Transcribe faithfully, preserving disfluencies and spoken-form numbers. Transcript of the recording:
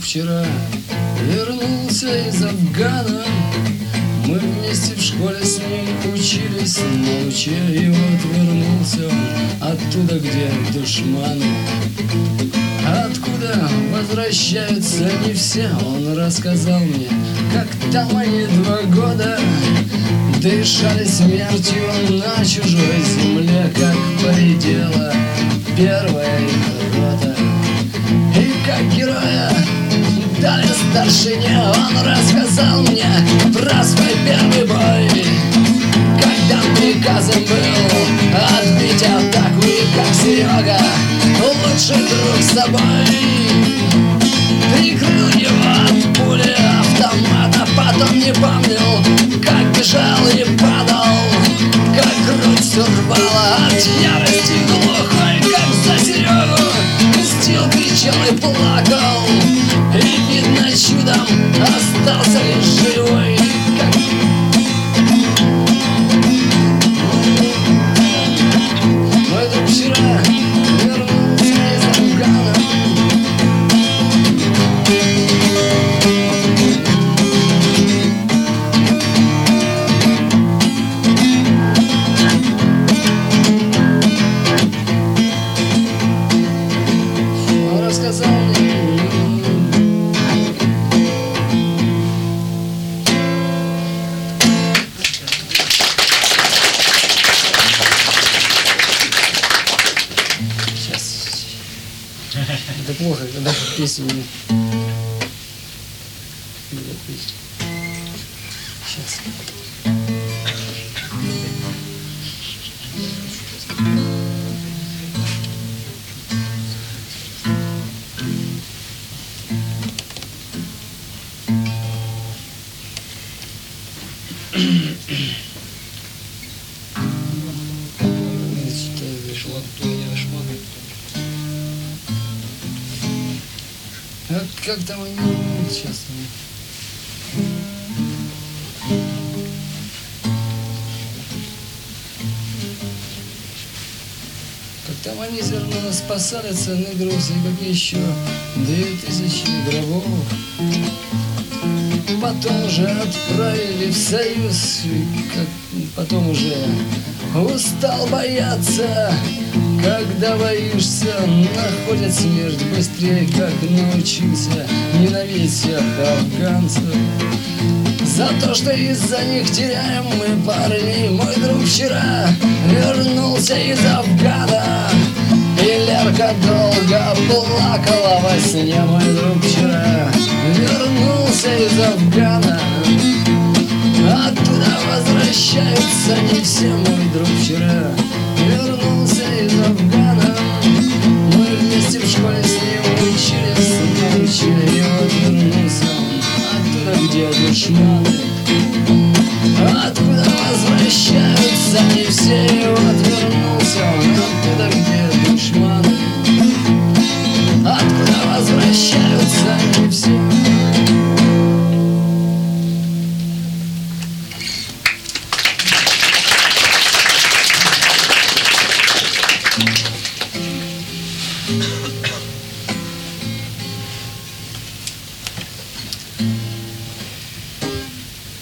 вчера вернулся из Афгана. Мы вместе в школе с ним учились, но уча, и вот вернулся он оттуда, где душманы. Откуда возвращаются не все, он рассказал мне, как там они два года дышали смертью на чужой земле, как поредела первая их рота. И как героя дали старшине, он рассказал мне про свой первый бой, когда приказом был отбить атаку, и как Серега, лучший друг с собой, прикрыл его от пули автомата. Потом не помнил, как бежал и падал, как грудь все рвала от ярости глухой, как за Серегу мстил, кричал и плакал, и, видно, чудом остался лишь живой. Мой друг вчера вернулся из Афгана. Он рассказал мне, это плохо, когда песню не... Сейчас. А как там они сейчас? Как там они зерно спасали, цены грузы, как еще две тысячи гробов. Потом уже отправили в Союз, как потом уже устал бояться. Когда боишься, находят смерть быстрее, как научился ненавидеть всех афганцев. За то, что из-за них теряем мы парней. Мой друг вчера вернулся из Афгана, и Лерка долго плакала во сне. Мой друг вчера вернулся из Афгана. Оттуда возвращаются не все. Мой друг вчера вернулся из Афгана. Мы вместе в школе с ним учились, научили, и вот вернулся оттуда, где душманы. Откуда возвращаются не все, и вот вернулся.